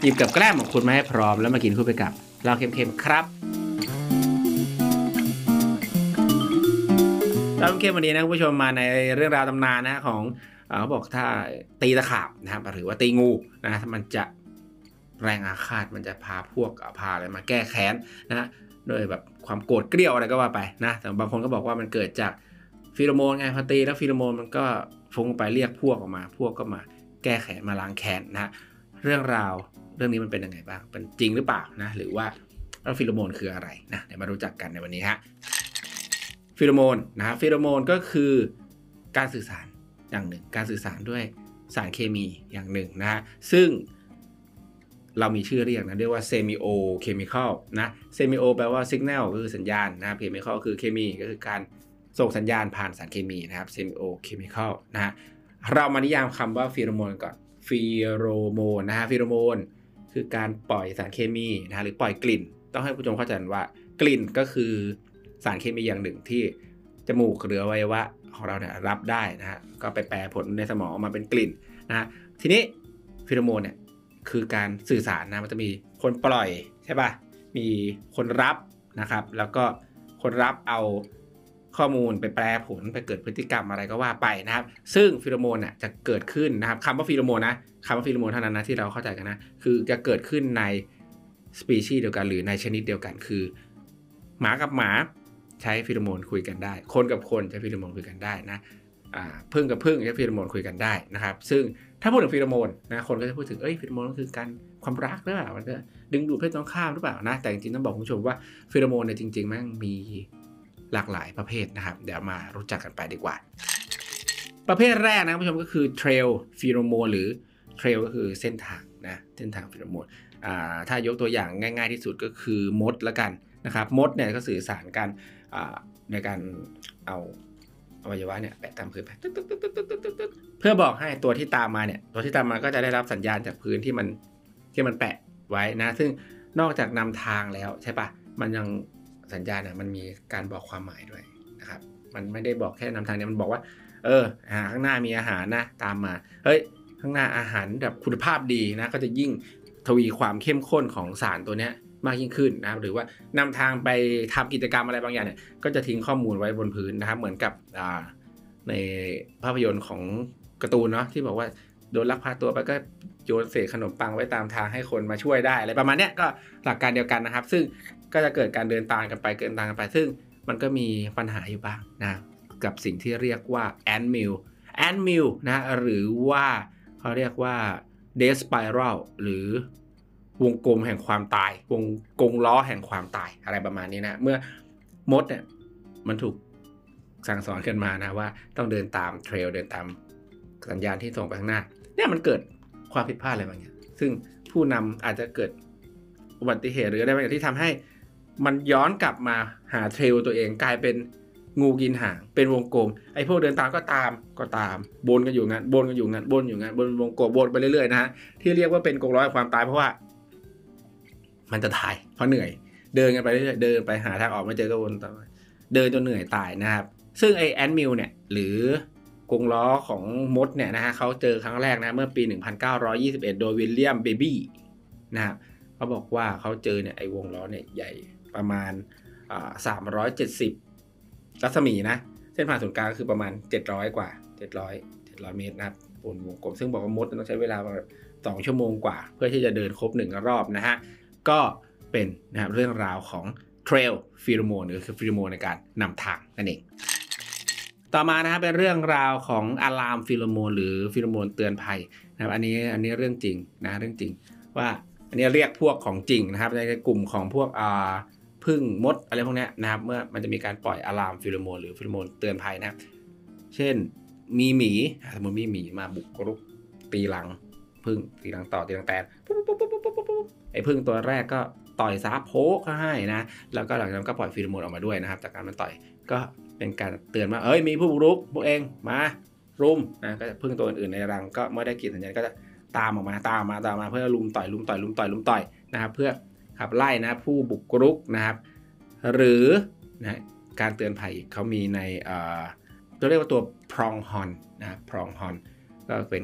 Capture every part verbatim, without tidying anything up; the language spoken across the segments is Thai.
ยิบกับแกล้มของคุณมาให้พร้อมแล้วมากินคู่ไปกับเหล้าเค็มๆครับเหล้าเค็มวันนี้นะคุณผู้ชมมาในเรื่องราวตำนานนะของเขาบอกถ้าตีตะขาบนะครับหรือว่าตีงูนะมันจะแรงอาฆาตมันจะพาพวกพาอะไรมาแก้แค้นนะโดยแบบความโกรธเกรี้ยวอะไรก็ว่าไปนะแต่บางคนก็บอกว่ามันเกิดจากฟีโรโมนไงพอตีแล้วฟีโรโมนมันก็ฟุ้งไปเรียกพวกออกมาพวกก็มาแก้แค้นมาล้างแค้นนะเรื่องราวเรื่องนี้มันเป็นยังไงบ้างเป็นจริงหรือเปล่านะหรือว่าแล้วฟีโรโมนคืออะไรนะเดี๋ยวมารู้จักกันในวันนี้ฮะฟีโรโมนนะฟีโรโมนก็คือการสื่อสารอย่างหนึ่งการสื่อสารด้วยสารเคมีอย่างหนึ่งนะฮะซึ่งเรามีชื่อเรียกนะเรียกว่าเซมิโอเคมีคอลนะเซมิโอแปลว่าสัญญาณก็คือสัญญาณนะครับเคมีคอลคือเคมีก็คือการส่งสัญญาณผ่านสารเคมีนะครับเซมิโอเคมีคอลนะฮะเรามานิยามคำว่าฟีโรโมนก่อนฟีโรโมนนะฮะฟีโรโมนคือการปล่อยสารเคมีนะหรือปล่อยกลิ่นต้องให้ผู้ชมเข้าใจว่ากลิ่นก็คือสารเคมีอย่างหนึ่งที่จมูกหรืออวัยวะของเราเนี่ยรับได้นะฮะก็ไปแปรผลในสมองออกมาเป็นกลิ่นนะฮะทีนี้ฟีโรโมนเนี่ยคือการสื่อสารนะมันจะมีคนปล่อยใช่ป่ะมีคนรับนะครับแล้วก็คนรับเอาข้อมูลไปแปรผลไปเกิดพฤติกรรมอะไรก็ว่าไปนะครับซึ่งฟีโรโมนเนี่ยจะเกิดขึ้นนะครับคำว่าฟีโรโมนนะคำว่าฟีโรโมนเท่านั้นนะที่เราเข้าใจกันนะคือจะเกิดขึ้นในสปีชีส์เดียวกันหรือในชนิดเดียวกันคือหมากับหมาใช้ฟีโรโมนคุยกันได้คนกับคนใช้ฟีโรโมนคุยกันได้นะพึ่งกับพึ่งใช้ฟีโรโมนคุยกันได้นะครับซึ่งถ้าพูดถึงฟีโรโมนนะคนก็จะพูดถึงเอ้ยฟีโรโมนก็คือการความรักหรือเปล่ามันจะดึงดูดเพศตรงข้ามหรือเปล่านะแต่จริงๆต้องบอกคุณผู้ชมว่าฟีโรโมนเนี่ยจริงๆมันมีหลากหลายประเภทนะครับเดี๋ยวมารู้จักกันไปดีกว่าประเภทแรกนะคุณผู้ชมก็คือเทรลฟีโรโมนหรือเทรลก็คือเส้นทางนะเส้นทางฟีโรโมนถ้ายกตัวอย่างง่ายๆที่สุดก็คือมดละกันนะครับมดเนี่ยก็สื่อสารกันในการเอาอวัยวะเนี่ยแปะตามพื้นไปเพื่อบอกให้ตัวที่ตามมาเนี่ยตัวที่ตามมาก็จะได้รับสัญญาณจากพื้นที่มันที่มันแปะไว้นะซึ่งนอกจากนำทางแล้วใช่ปะมันยังสัญญาณเนี่ยมันมีการบอกความหมายด้วยนะครับมันไม่ได้บอกแค่นำทางเนี่ยมันบอกว่าเออข้างหน้ามีอาหารนะตามมาเฮ้ยข้างหน้าอาหารแบบคุณภาพดีนะก็จะยิ่งทวีความเข้มข้นของสารตัวเนี้ยมากยิ่งขึ้นนะครับหรือว่านำทางไปทำกิจกรรมอะไรบางอย่างเนี่ยก็จะทิ้งข้อมูลไว้บนพื้นนะครับเหมือนกับในภาพยนตร์ของการ์ตูนเนาะที่บอกว่าโดนลักพาตัวไปก็โยนเศษขนมปังไว้ตามทางให้คนมาช่วยได้อะไรประมาณเนี้ยก็หลักการเดียวกันนะครับซึ่งก็จะเกิดการเดินตามกันไปเกินตามกันไปซึ่งมันก็มีปัญหาอยู่บ้างนะกับสิ่งที่เรียกว่า ant mill ant mill นะหรือว่าเขาเรียกว่า death spiral หรือวงกลมแห่งความตายวงกงล้อแห่งความตายอะไรประมาณนี้นะเมื่อมดเนี่ยมันถูกสั่งสอนกันมานะว่าต้องเดินตามเทรลเดินตามสัญญาณที่ส่งไปข้างหน้าเนี่ยมันเกิดความผิดพลาดอะไรบางอย่างซึ่งผู้นำอาจจะเกิดอุบัติเหตุหรืออะไรบางอย่างที่ทำให้มันย้อนกลับมาหาเทรลตัวเองกลายเป็นงูกินหางเป็นวงกลมไอ้พวกเดินตามก็ตามก็ตามบนกันอยู่งั้นบนกันอยู่งั้นบนอยู่งั้นบนวงกลมบนไปเรื่อยๆนะฮะที่เรียกว่าเป็นกงล้อแห่งความตายเพราะว่ามันจะตายเพราะเหนื่อยเดินกันไปเรื่อยๆเดินไปหาทางออกไม่เจอก็วนต่อเดินจนเหนื่อยตายนะครับซึ่งไอ้แอนมิลเนี่ยหรือกงล้อของมดเนี่ยนะฮะเขาเจอครั้งแรกนะเมื่อปีหนึ่งพันเก้าร้อยยี่สิบเอ็ดโดยวิลเลียมเบบี้นะครับเขาบอกว่าเขาเจอเนี่ยไอ้วงล้อเนี่ยใหญ่ประมาณอ่าสามร้อยเจ็ดสิบรัศมีนะเส้นผ่านศูนย์กลางก็คือประมาณเจ็ดร้อยกว่าเจ็ดร้อย เจ็ดร้อยเมตรนะครับบนวงกลมซึ่งบอกว่ามดต้องใช้เวลาประมาณสองชั่วโมงกว่าเพื่อที่จะเดินครบหนึ่งรอบนะฮะก็เป็นนะครับเรื่องราวของเทรลฟีโรโมนหรือคือฟีโรโมนในการนำทางนั่นเองต่อมานะครับเป็นเรื่องราวของอะลามฟีโรโมนหรือฟีโรโมนเตือนภัยนะครับอันนี้อันนี้เรื่องจริงนะเรื่องจริงว่าอันนี้เรียกพวกของจริงนะครับในกลุ่มของพวกอ่าพึ่งมดอะไรพวกนี้นะครับเมื่อมันจะมีการปล่อยอะลามฟีโรโมนหรือฟีโรโมนเตือนภัยนะครับเช่นมีหมีสมมติมีหมีมาบุกรุกตีหลังพึ่งตีหลังต่อตีหลังแตนไอ้พึ่งตัวแรกก็ต่อยซาโพกเขาให้นะแล้วก็หลังจากนั้นก็ปล่อยฟีโรโมนออกมาด้วยนะครับจากการมันต่อยก็เป็นการเตือนว่าเอ้ยมีผู้บุกรุกพวกเองมารุมนะก็พึ่งตัวอื่นๆในรังก็เมื่อได้กลิ่นสัญญาณก็จะตามออกมาตามมาตามมาเพื่อลุมต่อยลุมต่อยลุมต่อยลุมต่อยนะครับเพื่อขับไล่นะผู้บุกรุกนะครับหรือนะการเตือนภัยเขามีในตัวเรียกว่าตัวพรองฮอนนะพรองฮอนก็เป็น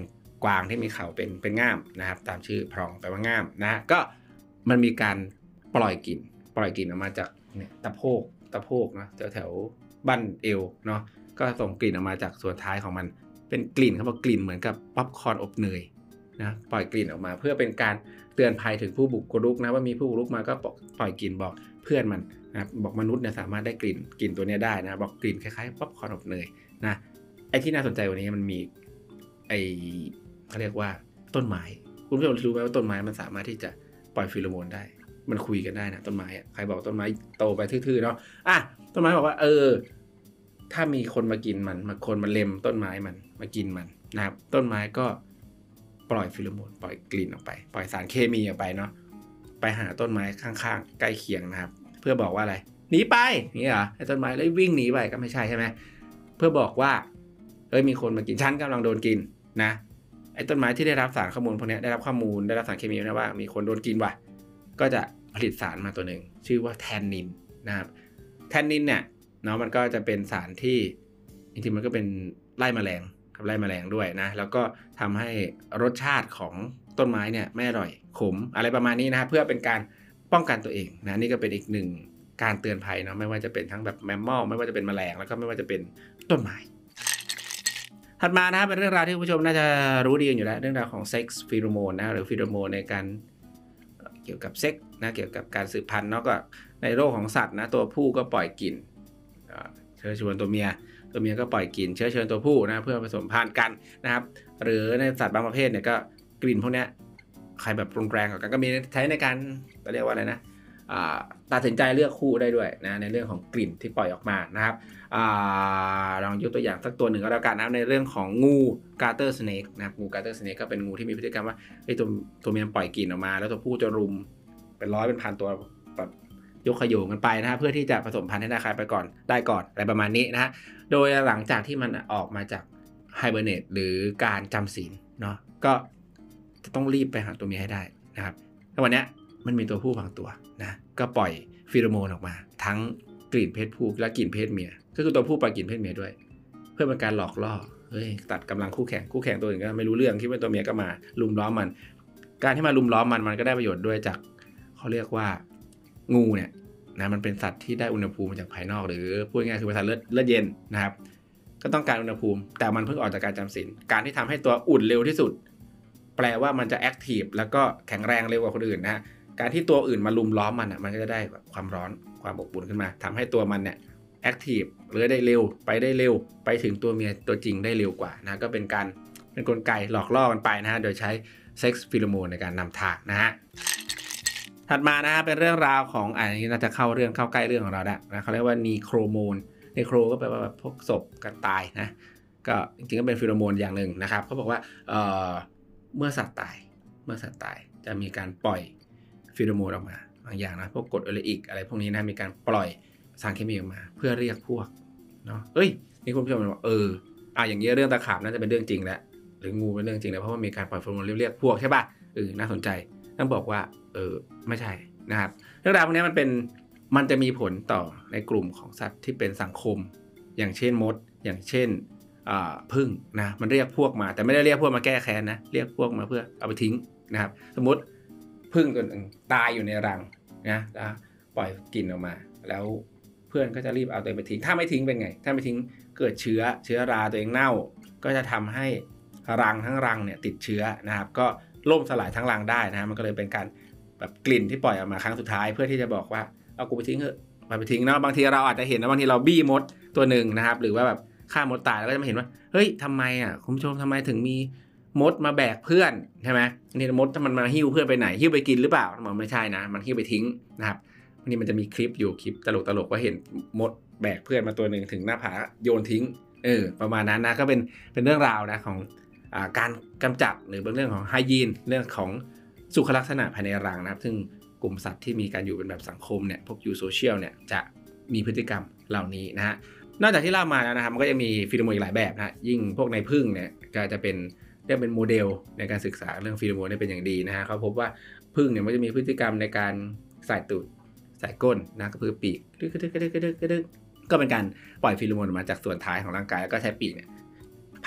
กวางที่มีเขาเป็นเป็นง่ามนะครับตามชื่อพรองแปลว่าง่ามนะก็มันมีการปล่อยกลิ่นปล่อยกลิ่นออกมาจากเนี่ยตะโพกตะโพกนะแถวแถวบั้นเอวเนาะก็ส่งกลิ่นออกมาจากส่วนท้ายของมันเป็นกลิ่นเขาบอกกลิ่นเหมือนกับป๊อปคอร์นอบเนยนะปล่อยกลิ่นออกมาเพื่อเป็นการเตือนภัยถึงผู้บุกรุกนะว่ามีผู้บุกรุกมาก็ปล่อยกลิ่นบอกเพื่อนมันนะบอกมนุษย์เนี่ยสามารถได้กลิ่นกลิ่นตัวนี้ได้นะบอกกลิ่นคล้ายๆป๊อปคอร์นอบเนยนะไอ้ที่น่าสนใจกว่านี้มันมีไอเขาเรียกว่าต้นไม้คุณผู้ชมรู้ไหมว่าต้นไม้มันสามารถที่จะปล่อยฟีโรโมนได้มันคุยกันได้นะต้นไม้อะใครบอกต้นไม้โตไปทื่อๆเนาะอ่ะต้นไม้บอกว่าเออถ้ามีคนมากินมันมาคนมาเล็มต้นไม้มันมากินมันนะครับต้นไม้ก็ปล่อยฟีโรโมนปล่อยกลิ่นออกไปปล่อยสารเคมีออกไปเนาะไปหาต้นไม้ข้างๆใกล้เคียงนะครับเพื่อบอกว่าอะไรหนีไปนี่เหรอไอ้ต้นไม้เลยวิ่งหนีไปก็ไม่ใช่ใช่ไหมเพื่อบอกว่าเอ้ยมีคนมากินฉันกำลังโดนกินนะไอ้ต้นไม้ที่ได้รับสารข้อมูลพวกนี้ได้รับข้อมูลได้รับสารเคมีนะว่ามีคนโดนกินว่ะก็จะผลิตสารมาตัวหนึ่งชื่อว่าแทนนินนะครับแทนนินเนี่ยเนาะมันก็จะเป็นสารที่จริงๆมันก็เป็นไล่แมลงครับไล่แมลงด้วยนะแล้วก็ทำให้รสชาติของต้นไม้เนี่ยไม่อร่อยขมอะไรประมาณนี้นะครับเพื่อเป็นการป้องกันตัวเองนะนี่ก็เป็นอีกหนึ่งการเตือนภัยเนาะไม่ว่าจะเป็นทั้งแบบแมมมอลไม่ว่าจะเป็นแมลงแล้วก็ไม่ว่าจะเป็นต้นไม้ถัดมานะครับเป็นเรื่องราวที่ผู้ชมน่าจะรู้ดีอยู่แล้วเรื่องราวของเซ็กซ์ฟีโรโมนนะหรือฟีโรโมนในการเกี่ยวกับเซ็กนะเกี่ยวกับการสืบพันธุ์เนาะก็ในโลกของสัตว์นะตัวผู้ก็ปล่อยกลิ่นเชื้อชวนตัวเมียตัวเมียก็ปล่อยกลิ่นเชื้อเชิญตัวผู้นะเพื่อผสมพันธุ์กันนะครับหรือในสัตว์บางประเภทเนี่ยก็กลิ่นพวกนี้ใครแบบรุนแรงกว่ากันก็มีใช้ในการเรียกว่าอะไรนะตัดสินใจเลือกคู่ได้ด้วยนะในเรื่องของกลิ่นที่ปล่อยออกมานะครับลองยกตัวอย่างสักตัวหนึ่งก็แล้วกันนะในเรื่องของงูกาเตอร์สเนกนะครับงูกาเตอร์สเนกก็เป็นงูที่มีพฤติกรรมว่าไอ้ตัวตัวเมียปล่อยกลิ่นออกมาแล้วตัวผู้จะรุมเป็นร้อยเป็นพันตัวแบบยกขยงกันไปนะฮะเพื่อที่จะผสมพันธุ์ให้ได้ใครไปก่อนได้ก่อนอะไรประมาณนี้นะฮะโดยหลังจากที่มันออกมาจากไฮเบอร์เนตหรือการจำศีลเนาะก็จะต้องรีบไปหาตัวเมียให้ได้นะครับแล้ววันนี้มันมีตัวผู้บางตัวนะก็ปล่อยฟีโรโมนออกมาทั้งกลิ่นเพศผู้และกลิ่นเพศเมียก็คือตัวผู้ปล่อยกลิ่นเพศเมียด้วยเพื่อเป็นการหลอกล่อเฮ้ยตัดกำลังคู่แข่งคู่แข่งตัวอื่นก็ไม่รู้เรื่องคิดว่าตัวเมียก็มาลุมล้อมมันการที่มาลุมล้อมมันมันก็ได้ประโยชน์ด้วยจากเขาเรียกว่างูเนี่ยนะมันเป็นสัตว์ที่ได้อุณหภูมิมาจากภายนอกหรือพูดง่ายๆคือเป็นสัตว์เลือดเลือดเย็นนะครับก็ต้องการอุณหภูมิแต่มันเพิ่งออกจากการจำศีลการที่ทำให้ตัวอุ่นเร็วที่สุดแปลว่ามันจะแอคทีฟแล้วก็แข็งแรงเร็วกว่าคนอื่นนะฮะการที่ตัวอื่นมาลุมล้อมมันอ่ะมันก็จะได้ความร้อนความอบอุ่นขึ้นมาทำให้ตัวมันเนี่ยแอคทีฟหรือได้เร็วไปได้เร็วไปถึงตัวเมียตัวจริงได้เร็วกว่านะก็เป็นการเป็นกลไกหลอกล่อกันไปนะฮะโดยใช้เซ็กซ์ฟีโรโมนในการนำทางนะฮะถัดมานะฮะเป็นเรื่องราวของอันนี้น่าจะเข้าเรื่องเข้าใกล้เรื่องของเราแล้วนะเขาเรียกว่านีโครโมนนีโครก็แปลว่าแบบพวกศพกันตายนะก็จริงๆก็เป็นฟีโรโมนอย่างหนึ่งนะครับเขาบอกว่าเอ่อเมื่อสัตว์ตายเมื่อสัตว์ตายจะมีการปล่อยฟีโรโมนออกมาบางอย่างนะพวกกรดอะเลอิกอะไรพวกนี้นะมีการปล่อยสารเคมีออกมาเพื่อเรียกพวกเนาะเอ้ยนี่คุณผู้ชมบอกเอออ่ะอย่างเงี้ยเรื่องตะขาบน่าจะเป็นเรื่องจริงแล้วหรืองูเป็นเรื่องจริงแล้วเพราะว่ามีการปล่อยฟีโรโมนเรียกพวกใช่ป่ะเออน่าสนใจต้องบอกว่าเออไม่ใช่นะครับเรื่องราวพวกนี้มันเป็นมันจะมีผลต่อในกลุ่มของสัตว์ที่เป็นสังคมอย่างเช่นมดอย่างเช่นผึ้งนะมันเรียกพวกมาแต่ไม่ได้เรียกพวกมาแก้แค้นนะเรียกพวกมาเพื่อเอาไปทิ้งนะครับสมมติผึ้งตัวนึงตายอยู่ในรังนะแล้วปล่อยกลิ่นออกมาแล้วเพื่อนก็จะรีบเอาตัวเองไปทิ้งถ้าไม่ทิ้งเป็นไงถ้าไม่ทิ้งเกิดเชื้อเชื้อราตัวเองเน่าก็จะทำให้รังทั้งรังเนี่ยติดเชื้อนะครับก็ล่มสลายทั้งรังได้นะมันก็เลยเป็นการแบบกลิ่นที่ปล่อยออกมาครั้งสุดท้ายเพื่อที่จะบอกว่าเอากูไปทิ้งเถอะไปทิ้งเนาะบางทีเราอาจจะเห็นนะบางทีเราบี้มดตัวหนึ่งนะครับหรือว่าแบบฆ่ามดตายแล้วก็จะมาเห็นว่าเฮ้ยทำไมอ่ะคุณผู้ชมทำไมถึงมีมดมาแบกเพื่อนใช่ไหมนี่มดถ้ามันมาหิ้วเพื่อนไปไหนหิ้วไปกินหรือเปล่ามันไม่ใช่นะมันหิ้วไปทิ้งนะครับวันนี้มันจะมีคลิปอยู่คลิปตลกตลกว่าเห็นมดแบกเพื่อนมาตัวหนึ่งถึงหน้าผาโยนทิ้งเออประมาณนั้นนะก็เป็นเป็นเรื่องราวนะของอ่าการกำจัดหรือเป็นเรื่องของไฮยีนเรื่องของสุขลักษณะภายในรังนะครับซึ่งกลุ่มสัตว์ที่มีการอยู่เป็นแบบสังคมเนี่ยพวกยูโซเชียลเนี่ยจะมีพฤติกรรมเหล่านี้นะฮะนอกจากที่เล่ามาแล้วนะครับมันก็ยังมีฟีโรโมนอีกหลายแบบนะยิ่งพวกในผึ้งเนี่ยก็จะเป็นเรียกเป็นโมเดลในการศึกษาเรื่องฟีโรโมนได้เป็นอย่างดีนะฮะเขาพบว่าผึ้งเนี่ยมันจะมีพฤติกรรมในการใส่ตูดใส่ก้นนะก็คือปีกดึกดึกดึกดึกดึกก็เป็นการปล่อยฟีโรโมนออกมาจากส่วนท้ายของร่างกายแล้วก็ใช้ปีกเนี่ยพัด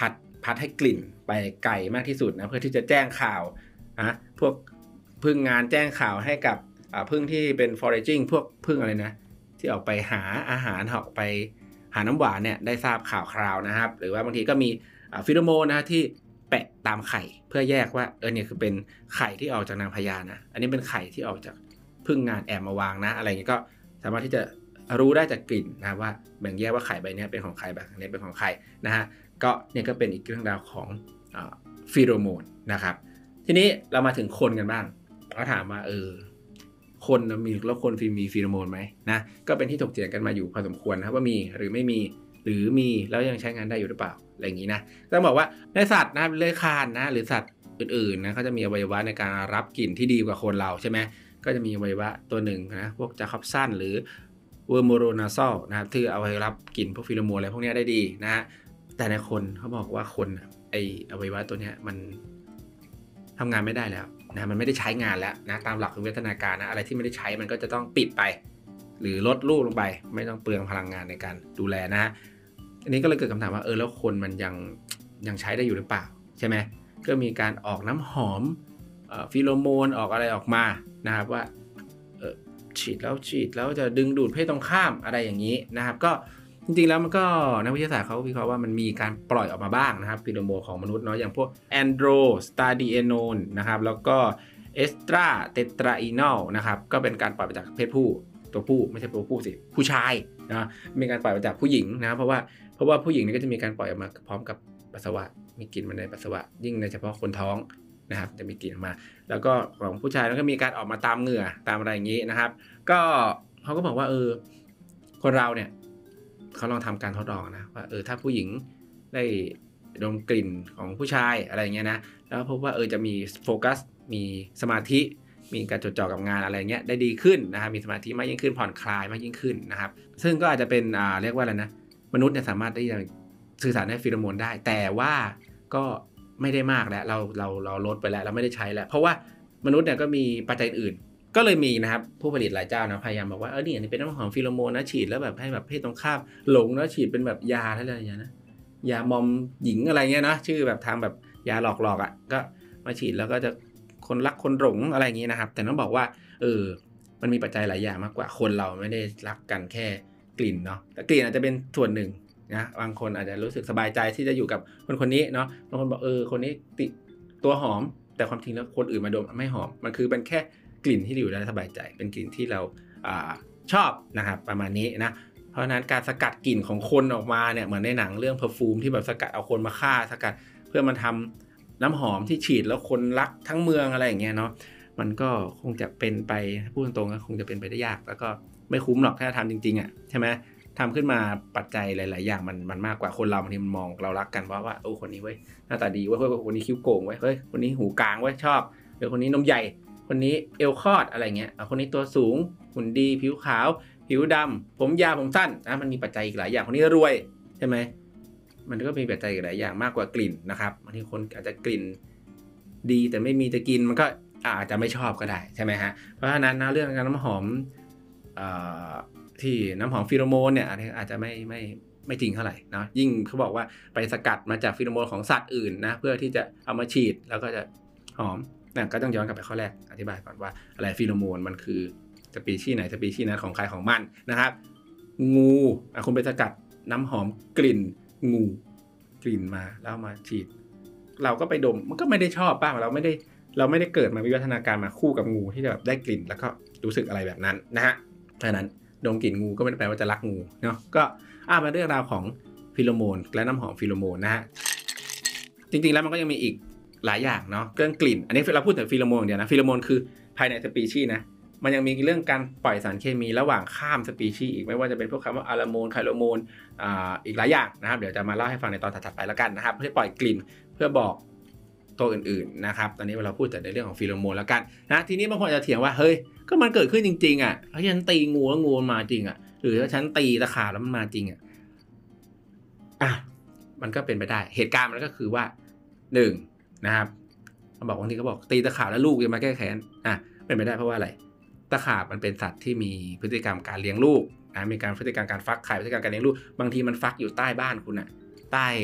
พัดให้กลิ่นไปไกลมากที่สุดนะเพื่อที่จะแจ้งข่าวนะพวกพึ่งงานแจ้งข่าวให้กับพึ่งที่เป็น foraging พวกพึ่งอะไรนะที่ออกไปหาอาหารออกไปหาน้ำหวานเนี่ยได้ทราบข่าวคราวนะครับหรือว่าบางทีก็มีฟิโรโมนนะที่แปะตามไข่เพื่อแยกว่าเออเนี่ยคือเป็นไข่ที่ออกจากนางพญานะอันนี้เป็นไข่ที่ออกจากพึ่งงานแอบมาวางนะอะไรอย่างนี้ก็สามารถที่จะรู้ได้จากกลิ่นนะว่าแบ่งแยกว่าไข่ใบนี้เป็นของใครแบบนี้เป็นของใครนะฮะก็เนี่ยก็เป็นอีกเรื่องราวของฟีโรโมนนะครับทีนี้เรามาถึงคนกันบ้างเขาถามว่าเออคนมีแล้วคนมีฟีโรโมนไหมนะก็เป็นที่ถกเถียงกันมาอยู่พอสมควรนะว่ามีหรือไม่มีหรือมีแล้วยังใช้งานได้อยู่หรือเปล่าอะไรอย่างนี้นะต้องบอกว่าในสัตว์นะเลื้อยคลานนะหรือสัตว์อื่นๆนะเขาจะมีอวัยวะในการรับกลิ่นที่ดีกว่าคนเราใช่ไหมก็จะมีอวัยวะตัวหนึ่งนะพวกจาคอบสันหรือเวอร์โมโรนาซอลนะครับที่เอาไว้รับกลิ่นพวกฟีโรโมนอะไรพวกนี้ได้ดีนะฮะแต่ในคนเขาบอกว่าคนไออวัยวะตัวนี้มันทำงานไม่ได้แล้วนะมันไม่ได้ใช้งานแล้วนะตามหลักของวิวัฒนาการนะอะไรที่ไม่ได้ใช้มันก็จะต้องปิดไปหรือลดลูกลงไปไม่ต้องเปลืองพลังงานในการดูแลนะอันนี้ก็เลยเกิดคำถามว่าเออแล้วคนมันยังยังใช้ได้อยู่หรือเปล่าใช่ไหมก็มีการออกน้ำหอมฟีโรโมนออกอะไรออกมานะครับว่าเออฉีดแล้วฉีดแล้วจะดึงดูดเพศตรงข้ามอะไรอย่างนี้นะครับก็จริงๆแล้วมันก็นักวิทยาศาสตร์เขาวิเคราะห์ว่ามันมีการปล่อยออกมาบ้างนะครับฟีโรโมนของมนุษย์เนาะอย่างพวกแอนโดรสตาดิเอโนนนะครับแล้วก็เอสตราเตตราอีนอลนะครับก็เป็นการปล่อยมาจากเพศผู้ตัวผู้ไม่ใช่ตัวผู้สิผู้ชายนะมีการปล่อยมาจากผู้หญิงนะเพราะว่าเพราะว่าผู้หญิงนี่ก็จะมีการปล่อยออกมาพร้อมกับปัสสาวะมีกลิ่นมันในปัสสาวะยิ่งในเฉพาะคนท้องนะครับจะมีกลิ่นออกมาแล้วก็ของผู้ชายก็มีการออกมาตามเหงื่อตามอะไรอย่างนี้นะครับก็เขาก็บอกว่าเออคนเราเนี่ยเขาลองทำการทดลองนะว่าเออถ้าผู้หญิงได้ดมกลิ่นของผู้ชายอะไรอย่างเงี้ยนะแล้วพบว่าเออจะมีโฟกัสมีสมาธิมีการจดจ่อกับงานอะไรเงี้ยได้ดีขึ้นนะครับมีสมาธิมากยิ่งขึ้นผ่อนคลายมากยิ่งขึ้นนะครับซึ่งก็อาจจะเป็นอ่าเรียกว่าอะไรนะมนุษย์เนี่ยสามารถที่จะสื่อสารด้วยฟีโรโมนได้แต่ว่าก็ไม่ได้มากแล้วเราเราเราลดไปแล้วเราไม่ได้ใช้แล้วเพราะว่ามนุษย์เนี่ยก็มีปัจจัยอื่นก็เลยมีนะครับผู้ผลิตหลายเจ้านะพยายามบอกว่าเออนี่อันนี้เป็นน้ำหอมฟีโรโมนนะฉีดแล้วแบบให้แบบเพศตรงข้ามหลงแล้วฉีดเป็นแบบยาอะไรอย่างเงี้ยนะยามอมหญิงอะไรเงี้ยนะชื่อแบบทางแบบยาหลอกๆอ่ะก็มาฉีดแล้วก็จะคนรักคนหลงอะไรอย่างงี้นะครับแต่ต้องบอกว่าเออมันมีปัจจัยหลายอย่างมากกว่าคนเราไม่ได้รักกันแค่กลิ่นเนาะแต่กลิ่นอาจจะเป็นส่วนหนึ่งนะบางคนอาจจะรู้สึกสบายใจที่จะอยู่กับคนคนนี้เนาะบางคนบอกเออคนนี้ติตัวหอมแต่ความจริงแล้วคนอื่นมาดมไม่หอมมันคือเป็นแค่กลิ่นที่อยู่ได้สบายใจเป็นกลิ่นที่เราอ่าชอบนะครับประมาณนี้นะเพราะฉะนั้นการสกัดกลิ่นของคนออกมาเนี่ยเหมือนในหนังเรื่องเพอร์ฟูมที่แบบสกัดเอาคนมาฆ่าสกัดเพื่อมาทำน้ำหอมที่ฉีดแล้วคนรักทั้งเมืองอะไรอย่างเงี้ยเนาะมันก็คงจะเป็นไปพูดตรงๆก็คงจะเป็นไปได้ยากแล้วก็ไม่คุ้มหรอกถ้าทำจริงๆอ่ะใช่ไหมทำขึ้นมาปัจจัยหลายๆอย่างมันมันมากกว่าคนเราบางทีมันมองเรารักกันเพราะว่าโอ้คนนี้เว้ยหน้าตาดีเว้ยคนนี้คิ้วโก่งเว้ยเฮ้ยคนนี้หูกลางเว้ยชอบหรือคนนี้นมใหญ่คนนี้เอวคอดอะไรเงี้ยคนนี้ตัวสูงหุ่นดีผิวขาวผิวดำผมยาวผมสั้นนะมันมีปัจจัยอีกหลายอย่างคนนี้รวยใช่ไหมมันก็มีปัจจัยอีกหลายอย่างมากกว่ากลิ่นนะครับบางทีคนอาจจะกลิ่นดีแต่ไม่มีจะกินมันก็อาจจะไม่ชอบก็ได้ใช่ไหมฮะเพราะฉะนั้นนะเรื่องการน้ำหอมที่น้ำหอมฟีโรโมนเนี่ยอาจจะไม่ไม่ไม่จริงเท่าไหร่นะยิ่งเขาบอกว่าไปสกัดมาจากฟีโรโมนของสัตว์อื่นนะเพื่อที่จะเอามาฉีดแล้วก็จะหอมนะก็ต้องย้อนกลับไปข้อแรกอธิบายก่อนว่าอะไรฟีโรโมนมันคือสปีชีส์ไหนสปีชีส์นั้นของใครของมันนะครับงูคุณไปสกัดน้ำหอมกลิ่นงูกลิ่นมาแล้วมาฉีดเราก็ไปดมมันก็ไม่ได้ชอบป่ะเราไม่ได้เราไม่ได้เกิดมาวิวัฒนาการมาคู่กับงูที่จะแบบได้กลิ่นแล้วก็รู้สึกอะไรแบบนั้นนะฮะเพราะฉะนั้นดมกลิ่นงูก็ไม่ได้แปลว่าจะรักงูเนาะก็อ่ามาเรื่องราวของฟีโรโมนและน้ำหอมฟีโรโมนนะฮะจริงๆแล้วมันก็ยังมีอีกหลายอย่างเนาะเรื่องกลิ่นอันนี้เราพูดถึงฟีโรโมนเดียวนะฟีโรโมนคือภายในสปีชีส์นะมันยังมีเรื่องการปล่อยสารเคมีระหว่างข้ามสปีชีส์อีกไม่ว่าจะเป็นพวกคำว่าอะโรโมนไคโรโมนอ่าอีกหลายอย่างนะครับเดี๋ยวจะมาเล่าให้ฟังในตอนถัดๆไปแล้วกันนะครับเพื่อปล่อยกลิ่นเพื่อบอกตัวอื่นๆนะครับตอนนี้เราพูดแต่ในเรื่องของฟีโรโมนแล้วกันนะทีนี้บางคนจะเถียงว่าเฮ้ยก็มันเกิดขึ้นจริงๆอ่ะถ้าฉันตีงูแล้วงูมันมาจริงอ่ะหรือถ้าฉันตีตะขาบแล้วมันมาจริงอ่ะอ่ะมันก็เป็นไปได้เหตุการณ์มันก็คือว่าหนึ่งนะครับเขาบอกบางทีเขาบอกตีตะขาบแล้วลูกจะมาแก้แค้นอ่ะเป็นไปได้เพราะว่าอะไรตะขาบมันเป็นสัตว์ที่มีพฤติกรรมการเลี้ยงลูกนะมีการพฤติกรรมการฟักไข่พฤติกรรมการเลี้ยงลูกบางทีมันฟักอยู่ใต้บ้านคุณอ่ะใต้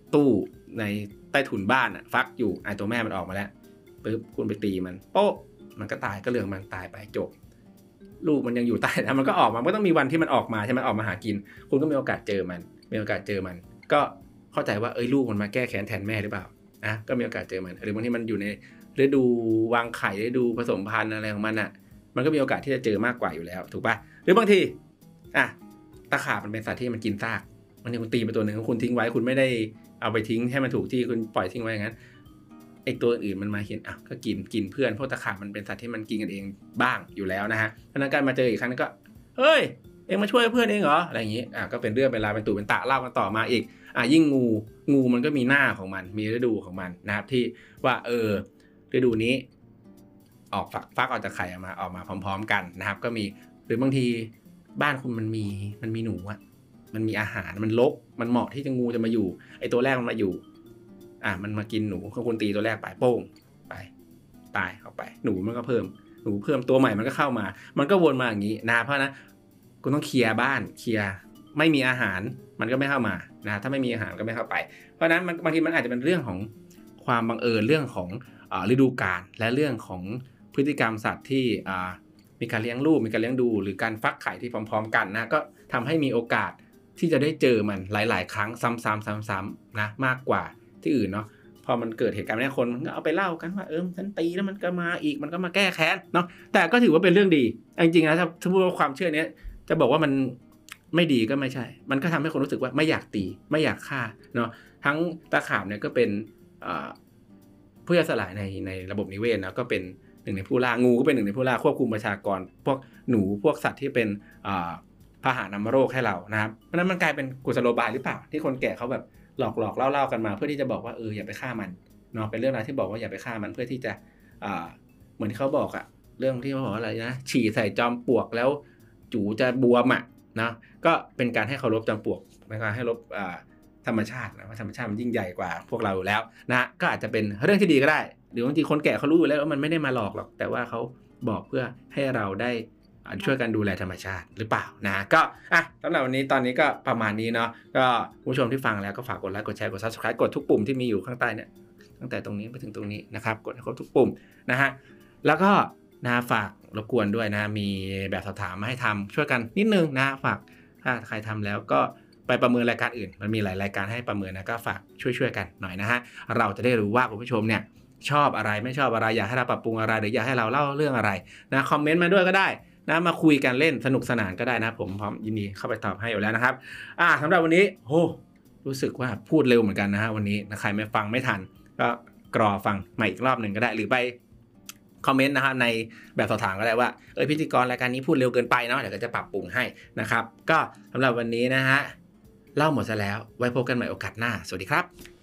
ตู้ในใต้ถุนบ้านอ่ะฟักอยู่ไอตัวแม่มันออกมาแล้วปึ๊บคุณไปตีมันโป๊ะมันก็ตายก็เรื่องมันตายไปจบลูกมันยังอยู่ใต้นะมันก็ออกมามันก็ต้องมีวันที่มันออกมาใช่ไหมออกมาหากินคุณก็มีโอกาสเจอมันมีโอกาสเจอมันก็เข้าใจว่าเอ้ยลูกมันมาแก้แค้นแทนแม่หรือเปล่านะก็มีโอกาสเจอมันหรือบางทีมันอยู่ในฤดูวางไข่ฤดูผสมพันธุ์อะไรของมันอ่ะมันก็มีโอกาสที่จะเจอมากกว่าอยู่แล้วถูกป่ะหรือบางทีอ่ะตะขาบมันเป็นสัตว์ที่มันกินซากมันที่คุณตีไปตัวหนึ่งคุณทิ้งไว้คุณไม่ได้เอาไปทิ้งให้มันถูกที่คุณปล่อยทิ้งไว้อย่างนั้นไอตัวอื่นมันมาเห็นอ่ะก็กินกินเพื่อนเพราะตะขาบมันเป็นสัตว์ที่มันกินกันเองบ้างอยู่แล้วนะฮะเพราะนั้นการมาเจออีกครั้งก็เฮ้ยเองมาช่วยเพื่อนเองเหรออะไรอย่างนี้อ่ะก็เป็นเรื่องเป็นราวเป็นตู่เป็นตะเล่ากันต่อมาอีกอ่ะยิ่งงูงูมันก็มีหน้าของมันมีฤดูของมันนะครับที่ว่าเออฤดูนี้ออกฟักฟักออกจากไข่ออกมาออกมาพร้อมๆกันนะครับก็มีหรือบางทีบ้านคุณมันมีมันมีหนูอะมันมีอาหารมันรกมันเหมาะที่จะงูจะมาอยู่ไอตัวแรกมันมาอยู่อ่ะมันมากินหนูคุณตีตัวแรกไปโป้งไปตายเข้าไปหนูมันก็เพิ่มหนูเพิ่มตัวใหม่มันก็เข้ามามันก็วนมาอย่างนี้นะเพราะนะคุณต้องเคลียร์บ้านเคลียร์ไม่มีอาหารมันก็ไม่เข้ามานะถ้าไม่มีอาหารก็ไม่เข้าไปเพราะนั้นบางทีมันอาจจะเป็นเรื่องของความบังเอิญเรื่องของฤดูกาลและเรื่องของพฤติกรรมสัตว์ที่มีการเลี้ยงลูกมีการเลี้ยงดูหรือการฟักไข่ที่พร้อมๆกันนะก็ทำให้มีโอกาสที่จะได้เจอมันหลายๆครั้งซ้ำๆๆๆนะมากกว่าที่อื่นเนาะพอมันเกิดเหตุการณ์นี้คนมันก็เอาไปเล่ากันว่าเออฉันตีแล้วมันก็มาอีกมันก็มาแก้แค้นเนาะแต่ก็ถือว่าเป็นเรื่องดีจริงๆนะถ้าถ้าพูดว่าความเชื่อนี้จะบอกว่ามันไม่ดีก็ไม่ใช่มันก็ทำให้คนรู้สึกว่าไม่อยากตีไม่อยากฆ่าเนาะทั้งตะขาบเนี่ยก็เป็นผู้ย่อยสลายในในระบบนิเวศนะก็เป็นหนึ่งในผู้ล่างูก็เป็นหนึ่งในผู้ล่าควบคุมประชากรพวกหนูพวกสัตว์ที่เป็นพาหะนำโรคให้เรานะครับเพราะนั้นมันกลายเป็นกุศโลบายหรือเปล่าที่คนแก่เขาแบบหลอกหลอกเล่าเล่ากันมาเพื่อที่จะบอกว่าเอออย่าไปฆ่ามันเนาะเป็นเรื่องราวที่บอกว่าอย่าไปฆ่ามันเพื่อที่จะเหมือนที่เขาบอกอะเรื่องที่เขาบอกอะไรนะฉี่ใส่จอมปลวกแล้วจูจะบวมอะนะก็เป็นการให้เคารพจอมปลวกเป็นการให้เคารพธรรมชาตินะว่าธรรมชาติมันยิ่งใหญ่กว่าพวกเราอยู่แล้วนะก็อาจจะเป็นเรื่องที่ดีก็ได้หรือบางทีคนแก่เขารู้อยู่แล้วว่ามันไม่ได้มาหลอกหรอกแต่ว่าเขาบอกเพื่อให้เราได้ช่วยกันดูแลธรรมชาติหรือเปล่านะก็อ่ะสำหรับวันนี้ตอนนี้ก็ประมาณนี้เนาะก็ผู้ชมที่ฟังแล้วก็ฝากกดไลค์กดแชร์กด ซับสไครบ์ กดทุกปุ่มที่มีอยู่ข้างใต้เนี่ยตั้งแต่ตรงนี้ไปถึงตรงนี้นะครับกดให้ครบทุกปุ่มนะฮะแล้วก็นะฝากรบกวนด้วยนะมีแบบสอบถามมาให้ทำช่วยกันนิดนึงนะฝากถ้าใครทำแล้วก็ไปประเมินรายการอื่นมันมีหลายรายการให้ประเมินนะก็ฝากช่วยๆกันหน่อยนะฮะเราจะได้รู้ว่าคุณผู้ชมเนี่ยชอบอะไรไม่ชอบอะไรอยากให้เราปรับปรุงอะไรหรืออยากให้เราเล่าเรื่องอะไรนะคอมเมนต์มาด้วยก็ได้นะมาคุยกันเล่นสนุกสนานก็ได้นะผมพร้อมยินดีเข้าไปตอบให้อยู่แล้วนะครับอ่าสำหรับวันนี้โอ้รู้สึกว่าพูดเร็วเหมือนกันนะฮะวันนี้นะใครไม่ฟังไม่ทันก็กรอฟังใหม่อีกรอบหนึ่งก็ได้หรือไปคอมเมนต์นะครับในแบบสอบถามก็ได้ว่าเออพิธีกรรายการนี้พูดเร็วเกินไปเนาะเดี๋ยวก็จะปรับปรุงให้นะครับก็สำหรับวันนี้นะฮะเล่าหมดซะแล้วไว้พบกันใหม่โอกาสหน้าสวัสดีครับ